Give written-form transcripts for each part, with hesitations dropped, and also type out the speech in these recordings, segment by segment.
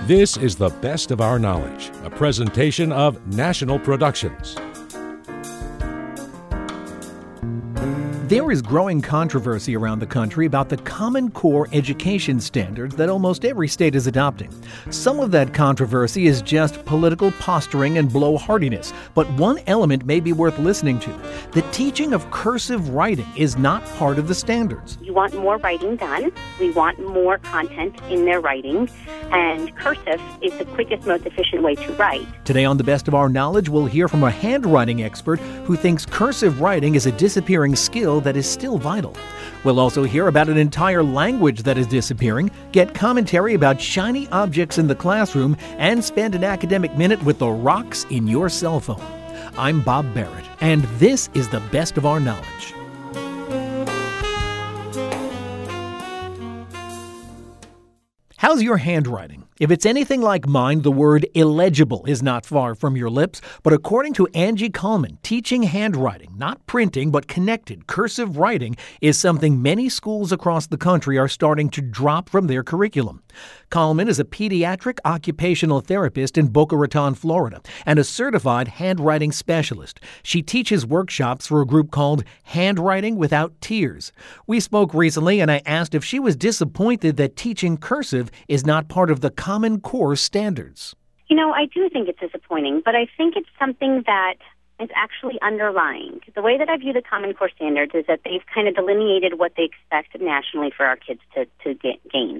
This is The Best of Our Knowledge, a presentation of National Productions. There is growing controversy around the country about the Common Core education standards that almost every state is adopting. Some of that controversy is just political posturing and blowhardiness, but one element may be worth listening to. The teaching of cursive writing is not part of the standards. You want more writing done. We want more content in their writing, and cursive is the quickest, most efficient way to write. Today on The Best of Our Knowledge, we'll hear from a handwriting expert who thinks cursive writing is a disappearing skill that is still vital. We'll also hear about an entire language that is disappearing, get commentary about shiny objects in the classroom, and spend an academic minute with the rocks in your cell phone. I'm Bob Barrett, and this is The Best of Our Knowledge. How's your handwriting? If it's anything like mine, the word illegible is not far from your lips. But according to Angie Coleman, teaching handwriting, not printing but connected cursive writing, is something many schools across the country are starting to drop from their curriculum. Coleman is a pediatric occupational therapist in Boca Raton, Florida, and a certified handwriting specialist. She teaches workshops for a group called Handwriting Without Tears. We spoke recently, and I asked if she was disappointed that teaching cursive is not part of the Common Core standards. I do think it's disappointing, but I think it's something that is actually underlying. The way that I view the Common Core standards is that they've kind of delineated what they expect nationally for our kids to gain.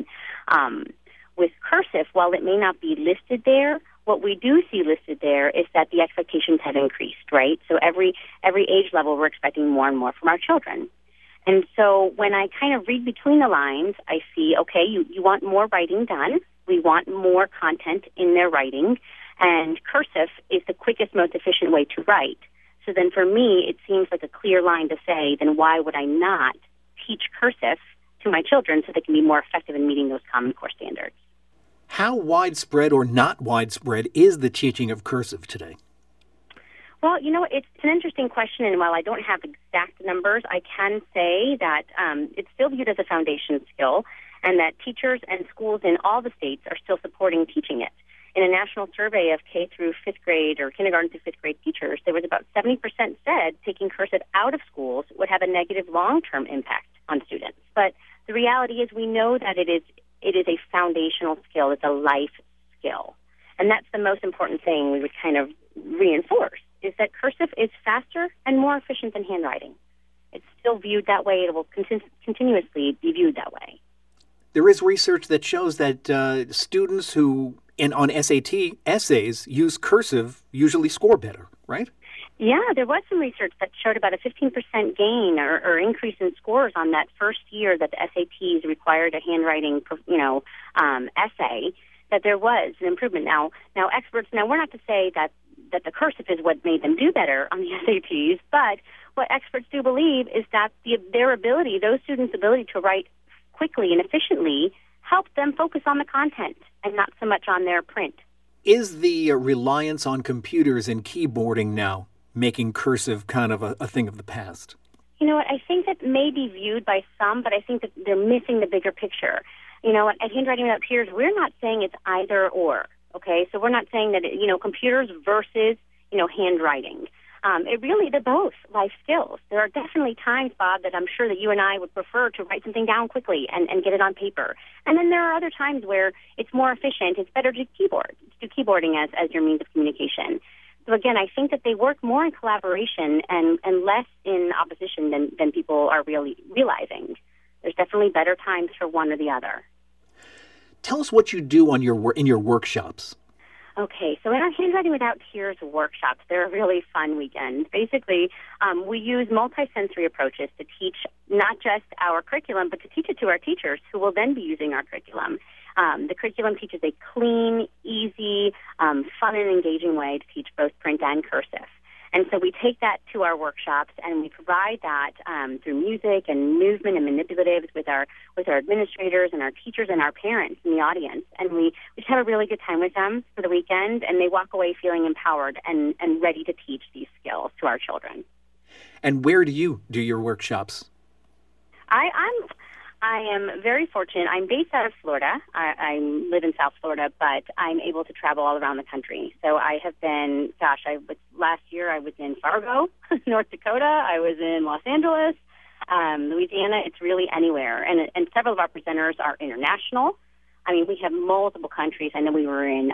With cursive, while it may not be listed there, what we do see listed there is that the expectations have increased, right? So every age level, we're expecting more and more from our children. And so when I kind of read between the lines, I see, okay, you want more writing done. We want more content in their writing. And cursive is the quickest, most efficient way to write. So then for me, it seems like a clear line to say, then why would I not teach cursive to my children so they can be more effective in meeting those Common Core standards? How widespread or not widespread is the teaching of cursive today? Well, it's an interesting question, and while I don't have exact numbers, I can say that it's still viewed as a foundation skill, and that teachers and schools in all the states are still supporting teaching it. In a national survey of K through 5th grade or kindergarten through 5th grade teachers, there was about 70% said taking cursive out of schools would have a negative long-term impact on students. But the reality is we know that it is a foundational skill. It's a life skill. And that's the most important thing we would kind of reinforce, is that cursive is faster and more efficient than handwriting. It's still viewed that way. It will continuously be viewed that way. There is research that shows that students who, on SAT essays, use cursive usually score better, right? Yeah, there was some research that showed about a 15% gain or increase in scores on that first year that the SATs required a handwriting, essay, that there was an improvement. Now we're not to say that the cursive is what made them do better on the SATs, but what experts do believe is that those students' ability to write quickly and efficiently helped them focus on the content and not so much on their print. Is the reliance on computers and keyboarding now making cursive kind of a thing of the past? I think that may be viewed by some, but I think that they're missing the bigger picture. At Handwriting Without Tears, we're not saying it's either or, okay? So we're not saying that, computers versus, handwriting. They're both life skills. There are definitely times, Bob, that I'm sure that you and I would prefer to write something down quickly and get it on paper. And then there are other times where it's more efficient. It's better to do keyboarding as your means of communication. So again, I think that they work more in collaboration and less in opposition than people are really realizing. There's definitely better times for one or the other. Tell us what you do in your workshops. Okay, so in our Handwriting Without Tears workshops, they're a really fun weekend. Basically, we use multisensory approaches to teach not just our curriculum, but to teach it to our teachers who will then be using our curriculum. The curriculum teaches a clean, easy, fun and engaging way to teach both print and cursive. And so we take that to our workshops and we provide that through music and movement and manipulatives with our administrators and our teachers and our parents in the audience. And we just have a really good time with them for the weekend, and they walk away feeling empowered and ready to teach these skills to our children. And where do you do your workshops? I am very fortunate. I'm based out of Florida. I live in South Florida, but I'm able to travel all around the country. So I have been, last year I was in Fargo, North Dakota. I was in Los Angeles, Louisiana. It's really anywhere. And several of our presenters are international. I mean, we have multiple countries. I know we were in,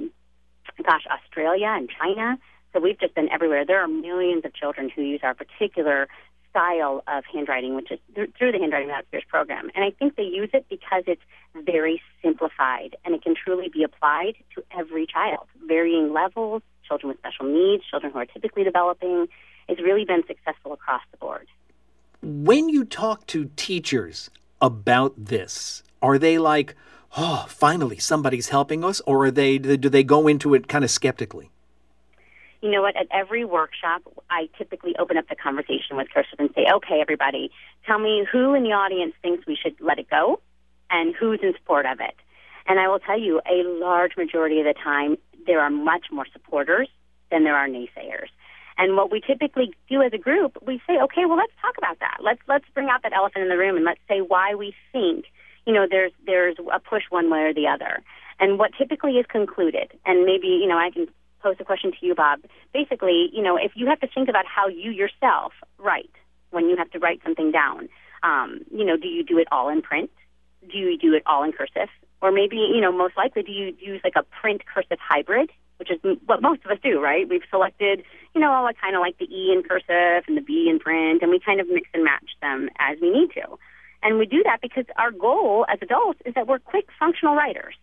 Australia and China. So we've just been everywhere. There are millions of children who use our particular style of handwriting, which is through the Handwriting Without Fears program. And I think they use it because it's very simplified and it can truly be applied to every child, varying levels, children with special needs, children who are typically developing. It's really been successful across the board. When you talk to teachers about this, are they like, oh, finally somebody's helping us, or do they go into it kind of skeptically? You know what? At every workshop, I typically open up the conversation with cursive and say, okay, everybody, tell me who in the audience thinks we should let it go and who's in support of it. And I will tell you, a large majority of the time, there are much more supporters than there are naysayers. And what we typically do as a group, we say, okay, well, let's talk about that. Let's bring out that elephant in the room and let's say why we think, there's a push one way or the other. And what typically is concluded, and maybe, I can pose a question to you, Bob. Basically, if you have to think about how you yourself write when you have to write something down, do you do it all in print? Do you do it all in cursive? Or maybe, most likely, do you use like a print cursive hybrid, which is what most of us do, right? We've selected, kind of like the E in cursive and the B in print, and we kind of mix and match them as we need to. And we do that because our goal as adults is that we're quick, functional writers.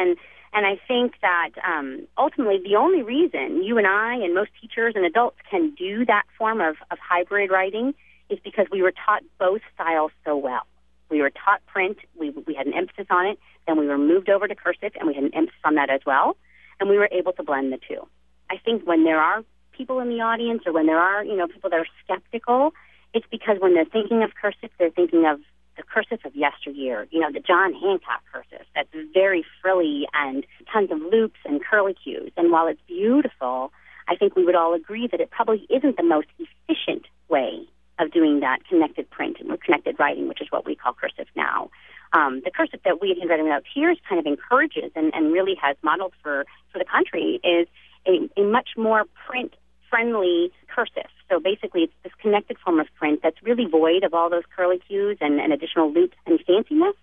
And I think that ultimately the only reason you and I and most teachers and adults can do that form of hybrid writing is because we were taught both styles so well. We were taught print, we had an emphasis on it, then we were moved over to cursive and we had an emphasis on that as well, and we were able to blend the two. I think when there are people in the audience or when there are, people that are skeptical, it's because when they're thinking of cursive, they're thinking of the cursive of yesteryear, the John Hancock cursive that's very frilly and tons of loops and curlicues. And while it's beautiful, I think we would all agree that it probably isn't the most efficient way of doing that connected print and connected writing, which is what we call cursive now. The cursive that we at Handwriting Without Tears kind of encourages and really has modeled for the country is a much more print-friendly cursive. So basically, it's this connected form of print that's really void of all those curlicues and additional loops and fanciness,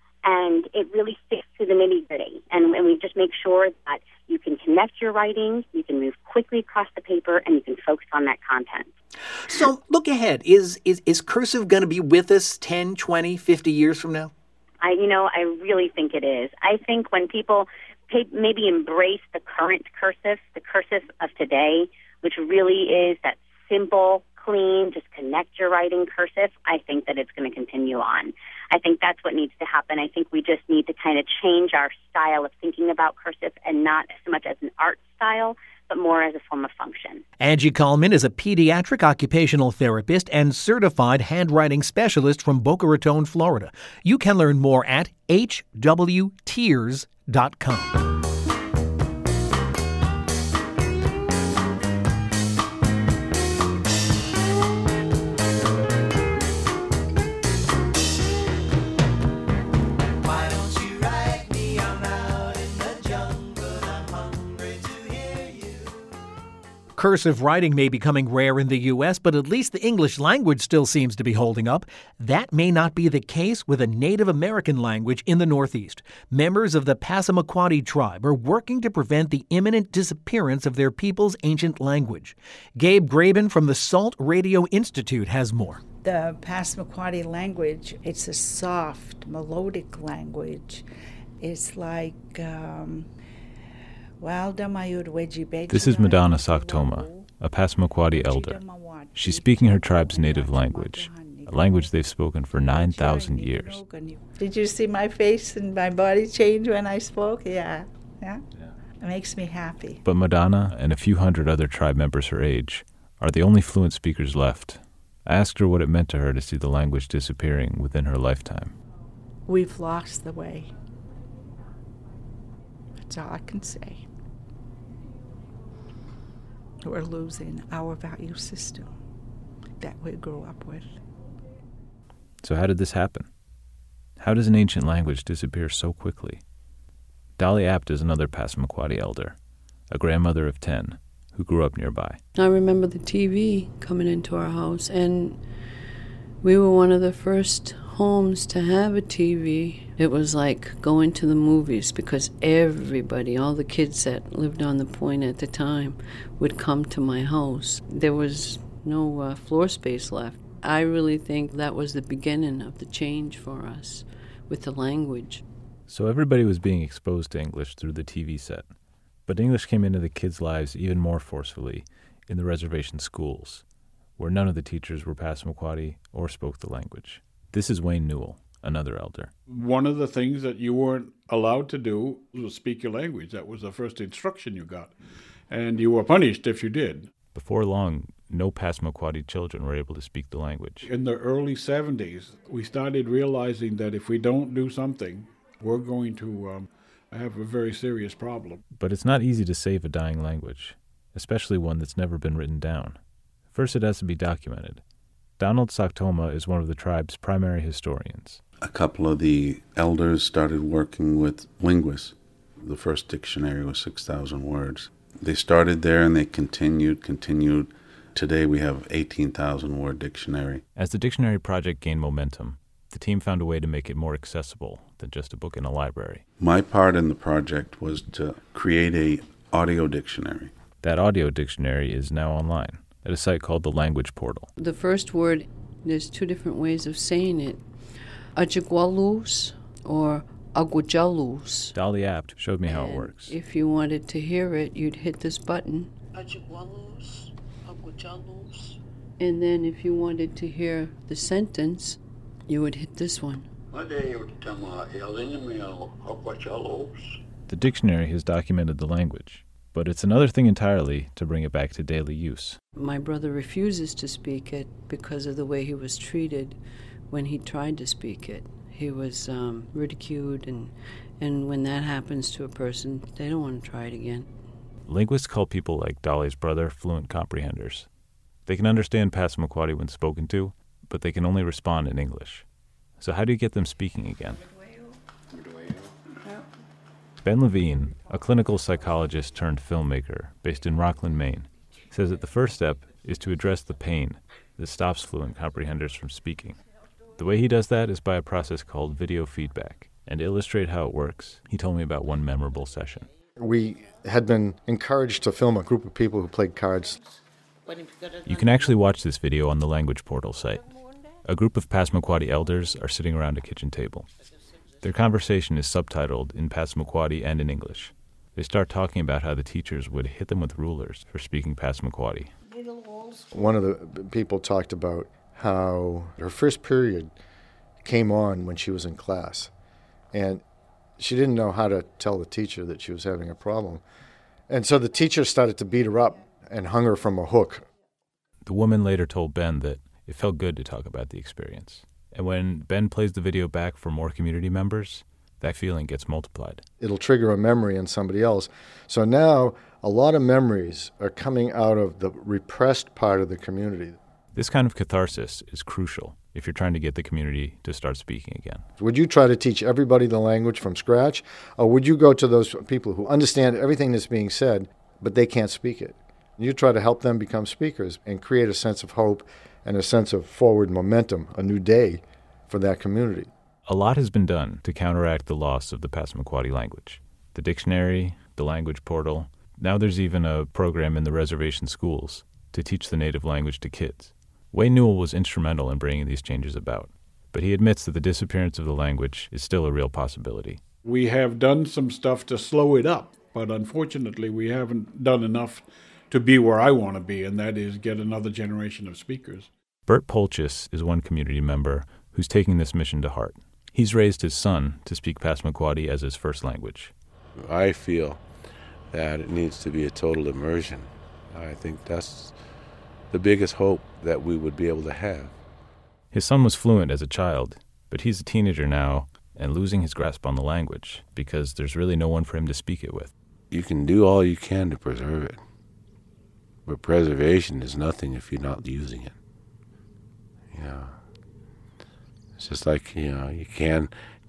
and it really sticks to the nitty-gritty. And we just make sure that you can connect your writing, you can move quickly across the paper, and you can focus on that content. So look ahead. Is cursive going to be with us 10, 20, 50 years from now? I really think it is. I think when people maybe embrace the current cursive, the cursive of today, which really is that simple, clean, just connect your writing cursive, I think that it's going to continue on. I think that's what needs to happen. I think we just need to kind of change our style of thinking about cursive and not so much as an art style, but more as a form of function. Angie Kallman is a pediatric occupational therapist and certified handwriting specialist from Boca Raton, Florida. You can learn more at hwtears.com. Cursive writing may be becoming rare in the U.S., but at least the English language still seems to be holding up. That may not be the case with a Native American language in the Northeast. Members of the Passamaquoddy tribe are working to prevent the imminent disappearance of their people's ancient language. Gabe Graben from the Salt Radio Institute has more. The Passamaquoddy language, it's a soft, melodic language. It's like... This is Madonna Saktoma, a Passamaquoddy elder. She's speaking her tribe's native language, a language they've spoken for 9,000 years. Did you see my face and my body change when I spoke? Yeah. It makes me happy. But Madonna and a few hundred other tribe members her age are the only fluent speakers left. I asked her what it meant to her to see the language disappearing within her lifetime. We've lost the way. That's all I can say. We're losing our value system that we grew up with. So how did this happen? How does an ancient language disappear so quickly? Dolly Apt is another Passamaquoddy elder, a grandmother of 10, who grew up nearby. I remember the TV coming into our house, and we were one of the first homes to have a TV. It was like going to the movies because everybody, all the kids that lived on the point at the time, would come to my house. There was no floor space left. I really think that was the beginning of the change for us with the language. So everybody was being exposed to English through the TV set. But English came into the kids' lives even more forcefully in the reservation schools, where none of the teachers were Passamaquoddy or spoke the language. This is Wayne Newell, another elder. One of the things that you weren't allowed to do was speak your language. That was the first instruction you got. And you were punished if you did. Before long, no Passamaquoddy children were able to speak the language. In the early 70s, we started realizing that if we don't do something, we're going to have a very serious problem. But it's not easy to save a dying language, especially one that's never been written down. First, it has to be documented. Donald Soktoma is one of the tribe's primary historians. A couple of the elders started working with linguists. The first dictionary was 6,000 words. They started there and they continued. Today we have 18,000-word dictionary. As the dictionary project gained momentum, the team found a way to make it more accessible than just a book in a library. My part in the project was to create an audio dictionary. That audio dictionary is now online at a site called the Language Portal. The first word, there's two different ways of saying it. Ajigwalus or Agujalus. Dolly Apt showed me how it works. If you wanted to hear it, you'd hit this button. Ajigwalus, Agujalus. And then if you wanted to hear the sentence, you would hit this one. The dictionary has documented the language, but it's another thing entirely to bring it back to daily use. My brother refuses to speak it because of the way he was treated when he tried to speak it. He was ridiculed, and when that happens to a person, they don't want to try it again. Linguists call people like Dolly's brother fluent comprehenders. They can understand Passamaquoddy when spoken to, but they can only respond in English. So how do you get them speaking again? Ben Levine, a clinical psychologist turned filmmaker based in Rockland, Maine, says that the first step is to address the pain that stops fluent comprehenders from speaking. The way he does that is by a process called video feedback. And to illustrate how it works, he told me about one memorable session. We had been encouraged to film a group of people who played cards. You can actually watch this video on the Language Portal site. A group of Passamaquoddy elders are sitting around a kitchen table. Their conversation is subtitled in Passamaquoddy and in English. They start talking about how the teachers would hit them with rulers for speaking Passamaquoddy. One of the people talked about how her first period came on when she was in class, and she didn't know how to tell the teacher that she was having a problem. And so the teacher started to beat her up and hung her from a hook. The woman later told Ben that it felt good to talk about the experience. And when Ben plays the video back for more community members, that feeling gets multiplied. It'll trigger a memory in somebody else. So now a lot of memories are coming out of the repressed part of the community. This kind of catharsis is crucial if you're trying to get the community to start speaking again. Would you try to teach everybody the language from scratch, or would you go to those people who understand everything that's being said, but they can't speak it? You try to help them become speakers and create a sense of hope and a sense of forward momentum, a new day for that community. A lot has been done to counteract the loss of the Passamaquoddy language. The dictionary, the Language Portal. Now there's even a program in the reservation schools to teach the native language to kids. Wayne Newell was instrumental in bringing these changes about, but he admits that the disappearance of the language is still a real possibility. We have done some stuff to slow it up, but unfortunately we haven't done enough to be where I want to be, and that is get another generation of speakers. Bert Polchis is one community member who's taking this mission to heart. He's raised his son to speak Passamaquoddy as his first language. I feel that it needs to be a total immersion. I think that's the biggest hope that we would be able to have. His son was fluent as a child, but he's a teenager now and losing his grasp on the language because there's really no one for him to speak it with. You can do all you can to preserve it, but preservation is nothing if you're not using it. It's just like, you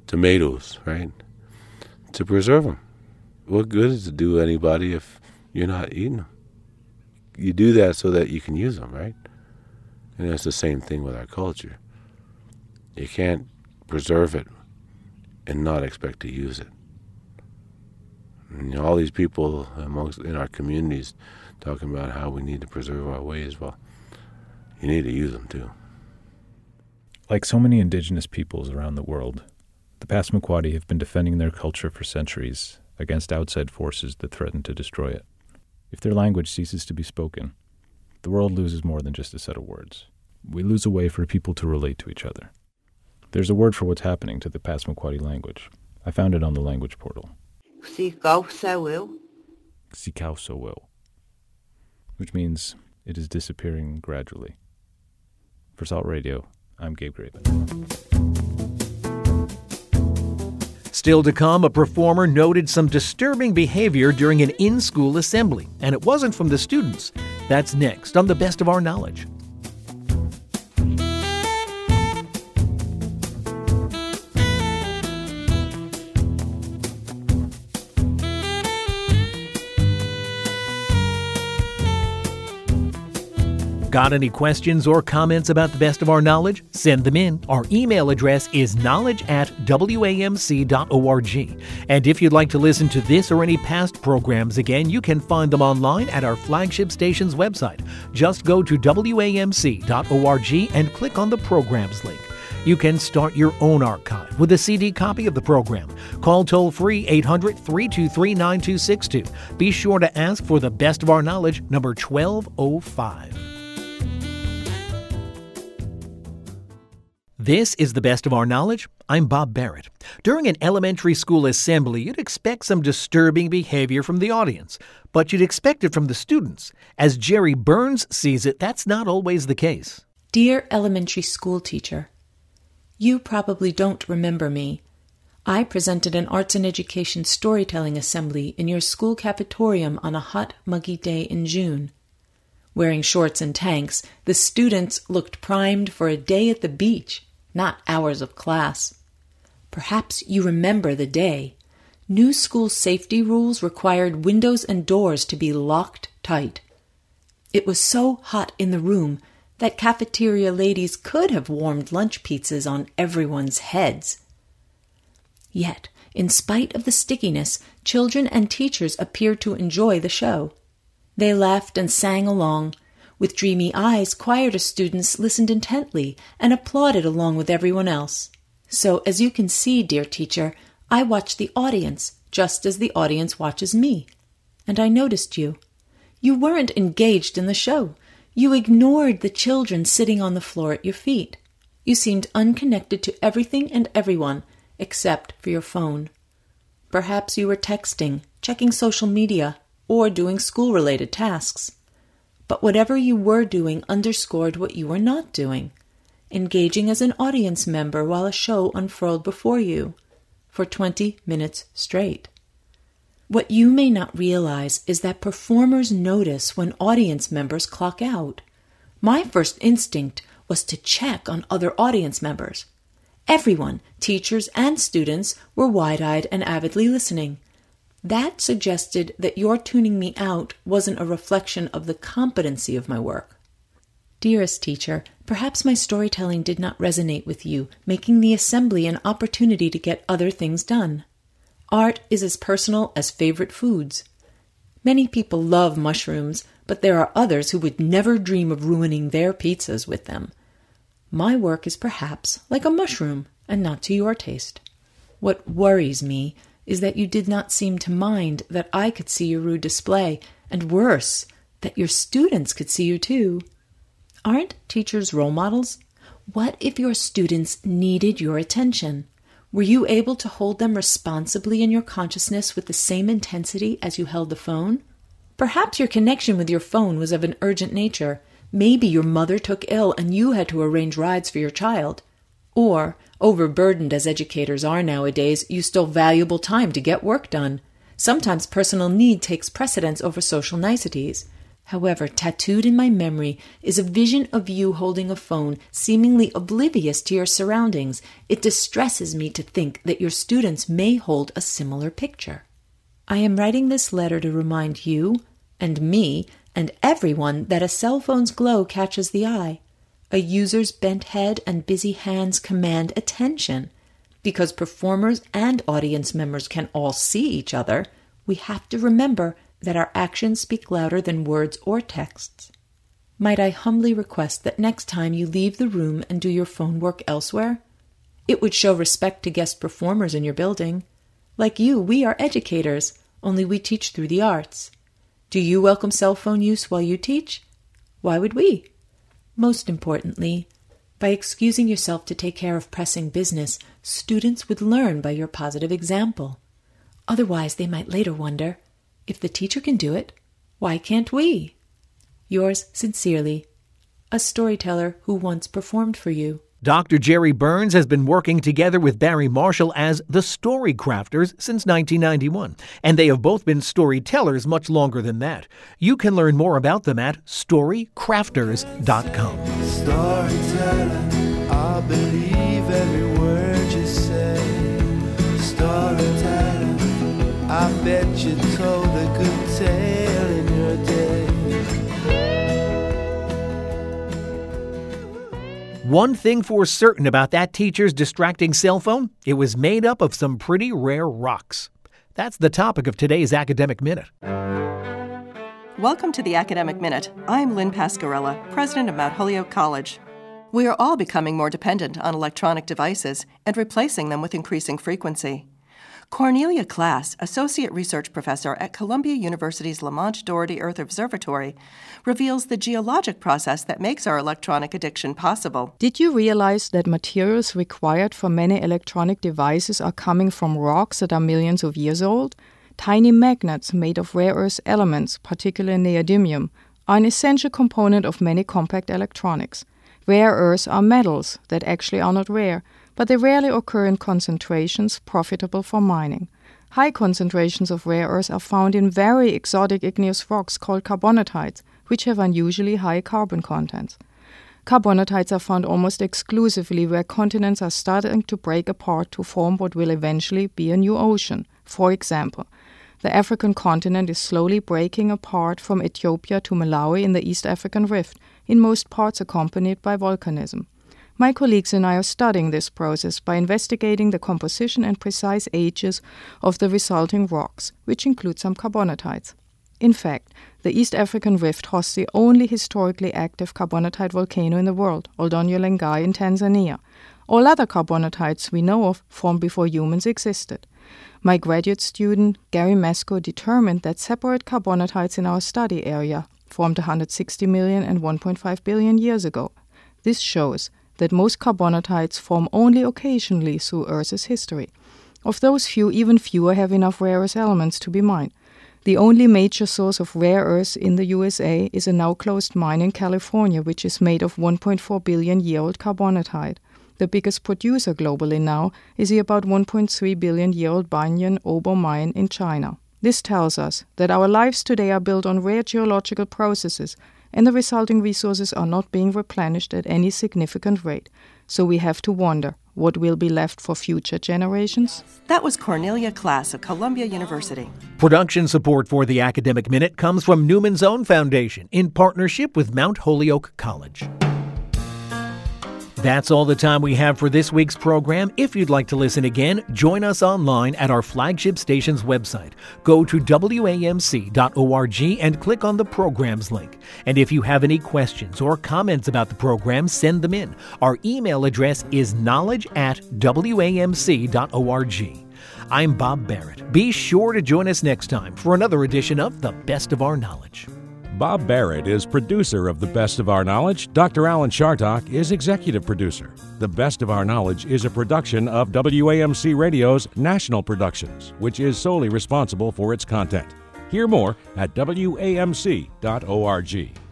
tomatoes, right? To preserve them. What good does it do anybody if you're not eating them? You do that so that you can use them, right? And it's the same thing with our culture. You can't preserve it and not expect to use it. And all these people in our communities talking about how we need to preserve our ways, well, you need to use them too. Like so many indigenous peoples around the world, the Passamaquoddy have been defending their culture for centuries against outside forces that threaten to destroy it. If their language ceases to be spoken, the world loses more than just a set of words. We lose a way for people to relate to each other. There's a word for what's happening to the Passamaquoddy language. I found it on the language portal. Sikausawil, which means it is disappearing gradually. For Salt Radio, I'm Gabe Graven. Still to come, a performer noted some disturbing behavior during an in-school assembly, and it wasn't from the students. That's next on The Best of Our Knowledge. Got any questions or comments about The Best of Our Knowledge? Send them in. Our email address is knowledge@wamc.org. And if you'd like to listen to this or any past programs again, you can find them online at our flagship station's website. Just go to wamc.org and click on the programs link. You can start your own archive with a CD copy of the program. Call toll-free 800-323-9262. Be sure to ask for The Best of Our Knowledge, number 1205. This is The Best of Our Knowledge. I'm Bob Barrett. During an elementary school assembly, you'd expect some disturbing behavior from the audience, but you'd expect it from the students. As Jerry Burns sees it, that's not always the case. Dear elementary school teacher, you probably don't remember me. I presented an arts and education storytelling assembly in your school cafetorium on a hot, muggy day in June. Wearing shorts and tanks, the students looked primed for a day at the beach, not hours of class. Perhaps you remember the day. New school safety rules required windows and doors to be locked tight. It was so hot in the room that cafeteria ladies could have warmed lunch pizzas on everyone's heads. Yet, in spite of the stickiness, children and teachers appeared to enjoy the show. They laughed and sang along. With dreamy eyes, quieter students listened intently and applauded along with everyone else. So, as you can see, dear teacher, I watched the audience just as the audience watches me. And I noticed you. You weren't engaged in the show. You ignored the children sitting on the floor at your feet. You seemed unconnected to everything and everyone except for your phone. Perhaps you were texting, checking social media, or doing school-related tasks. But whatever you were doing underscored what you were not doing, engaging as an audience member while a show unfurled before you, for 20 minutes straight. What you may not realize is that performers notice when audience members clock out. My first instinct was to check on other audience members. Everyone, teachers and students, were wide-eyed and avidly listening. That suggested that your tuning me out wasn't a reflection of the competency of my work. Dearest teacher, perhaps my storytelling did not resonate with you, making the assembly an opportunity to get other things done. Art is as personal as favorite foods. Many people love mushrooms, but there are others who would never dream of ruining their pizzas with them. My work is perhaps like a mushroom, and not to your taste. What worries me is that you did not seem to mind that I could see your rude display, and worse, that your students could see you too. Aren't teachers role models? What if your students needed your attention? Were you able to hold them responsibly in your consciousness with the same intensity as you held the phone? Perhaps your connection with your phone was of an urgent nature. Maybe your mother took ill and you had to arrange rides for your child. Or, overburdened as educators are nowadays, you stole valuable time to get work done. Sometimes personal need takes precedence over social niceties. However, tattooed in my memory is a vision of you holding a phone, seemingly oblivious to your surroundings. It distresses me to think that your students may hold a similar picture. I am writing this letter to remind you, and me, and everyone that a cell phone's glow catches the eye. A user's bent head and busy hands command attention. Because performers and audience members can all see each other, we have to remember that our actions speak louder than words or texts. Might I humbly request that next time you leave the room and do your phone work elsewhere? It would show respect to guest performers in your building. Like you, we are educators, only we teach through the arts. Do you welcome cell phone use while you teach? Why would we? Most importantly, by excusing yourself to take care of pressing business, students would learn by your positive example. Otherwise, they might later wonder, if the teacher can do it, why can't we? Yours sincerely, a storyteller who once performed for you. Dr. Jerry Burns has been working together with Barry Marshall as the Story Crafters since 1991, and they have both been storytellers much longer than that. You can learn more about them at storycrafters.com. Storyteller, I believe every word you say. Storyteller, I bet you told a good tale in your day. One thing for certain about that teacher's distracting cell phone, it was made up of some pretty rare rocks. That's the topic of today's Academic Minute. Welcome to the Academic Minute. I'm Lynn Pasquarella, president of Mount Holyoke College. We are all becoming more dependent on electronic devices and replacing them with increasing frequency. Cornelia Klass, associate research professor at Columbia University's Lamont Doherty Earth Observatory, reveals the geologic process that makes our electronic addiction possible. Did you realize that materials required for many electronic devices are coming from rocks that are millions of years old? Tiny magnets made of rare earth elements, particularly neodymium, are an essential component of many compact electronics. Rare earths are metals that actually are not rare, but they rarely occur in concentrations profitable for mining. High concentrations of rare earths are found in very exotic igneous rocks called carbonatites, which have unusually high carbon contents. Carbonatites are found almost exclusively where continents are starting to break apart to form what will eventually be a new ocean. For example, the African continent is slowly breaking apart from Ethiopia to Malawi in the East African Rift, in most parts accompanied by volcanism. My colleagues and I are studying this process by investigating the composition and precise ages of the resulting rocks, which include some carbonatites. In fact, the East African Rift hosts the only historically active carbonatite volcano in the world, Oldonyo Lengai in Tanzania. All other carbonatites we know of formed before humans existed. My graduate student, Gary Mesko, determined that separate carbonatites in our study area formed 160 million and 1.5 billion years ago. This shows that most carbonatites form only occasionally through Earth's history. Of those few, even fewer have enough rare earth elements to be mined. The only major source of rare earths in the USA is a now closed mine in California, which is made of 1.4 billion year old carbonatite. The biggest producer globally now is the about 1.3 billion year old Banyan Obo mine in China. This tells us that our lives today are built on rare geological processes, and the resulting resources are not being replenished at any significant rate. So we have to wonder, what will be left for future generations? That was Cornelia Klass of Columbia University. Production support for the Academic Minute comes from Newman's Own Foundation in partnership with Mount Holyoke College. That's all the time we have for this week's program. If you'd like to listen again, join us online at our flagship station's website. Go to WAMC.org and click on the programs link. And if you have any questions or comments about the program, send them in. Our email address is knowledge@wamc.org. I'm Bob Barrett. Be sure to join us next time for another edition of The Best of Our Knowledge. Bob Barrett is producer of The Best of Our Knowledge. Dr. Alan Chartock is executive producer. The Best of Our Knowledge is a production of WAMC Radio's National Productions, which is solely responsible for its content. Hear more at WAMC.org.